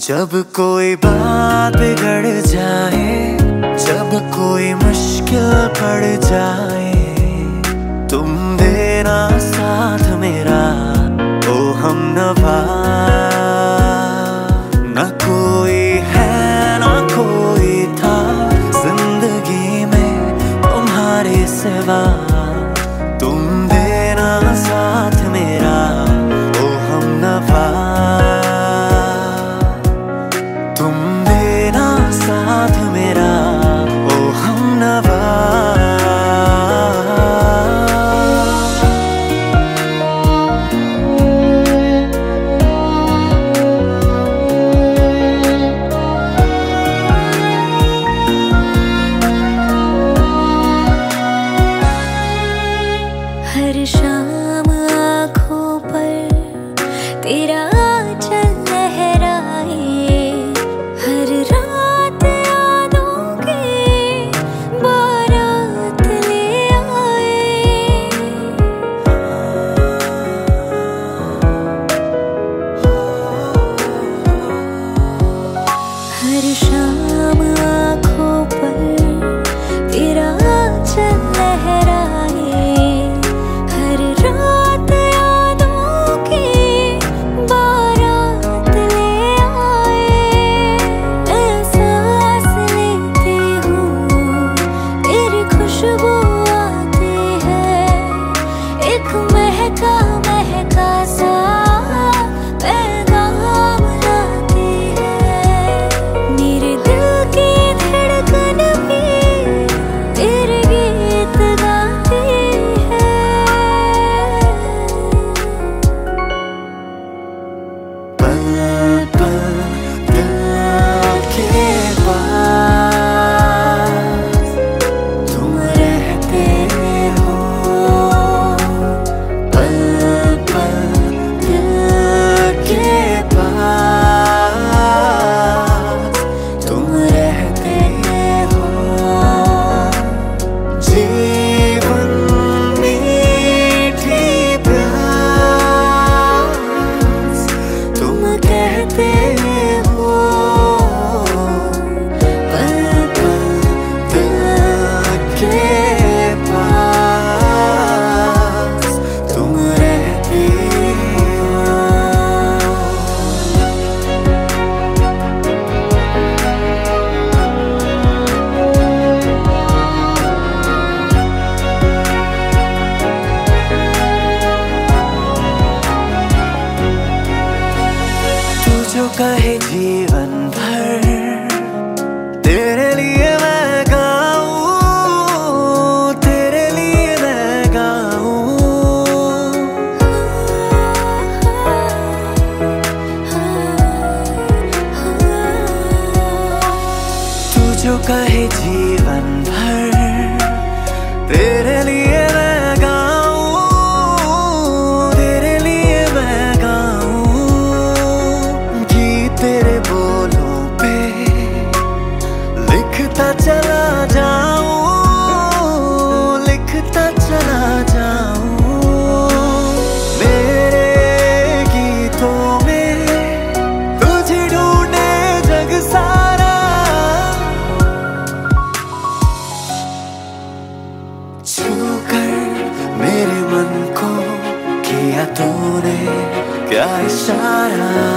जब कोई बात बिगड़ जाए, जब कोई मुश्किल पड़ जाए, तुम देना साथ मेरा ओ हमनवा। न कोई है न कोई था जिंदगी में तुम्हारे सिवा, तुम देना साथ मेरा ओ हमनवा। तुम देना साथ मेरा ओ हमनवा। हर शाम आँखों पर तेरा आंचल लहराए, हर रात यादों की बारात ले आए। हर शाम आँखों पर तेरा आंचल लहराए, हर रात यादों की बारात ले आए। एहसास लेती हूँ तेरी खुशबू आती है, एक महका महका सा पैगाम लाती है। मेरे दिल की धड़कन भी तेरे गीत गाती है। पल पल दिल के पास तुम रहते हो, पल पल दिल के पास तुम रहते हो। जीवन मीठी प्यास तुम कहते हो, पल पल दिल के पास तुम रहते हो। तू जो कहे जीवन भर तेरे लिए मैं गाऊं, तेरे लिए मैं गाऊं। तू जो कहे जीवन भर तेरे लिए मैं गाऊं, तेरे लिए मैं गाऊं। गीत तेरे बोलों पे लिखता चला जाऊं, लिखता चला जाऊं। मेरे गीतों में तुझे ढूंढे जग सारा, छूकर मेरे मन को किया तूने क्या इशारा।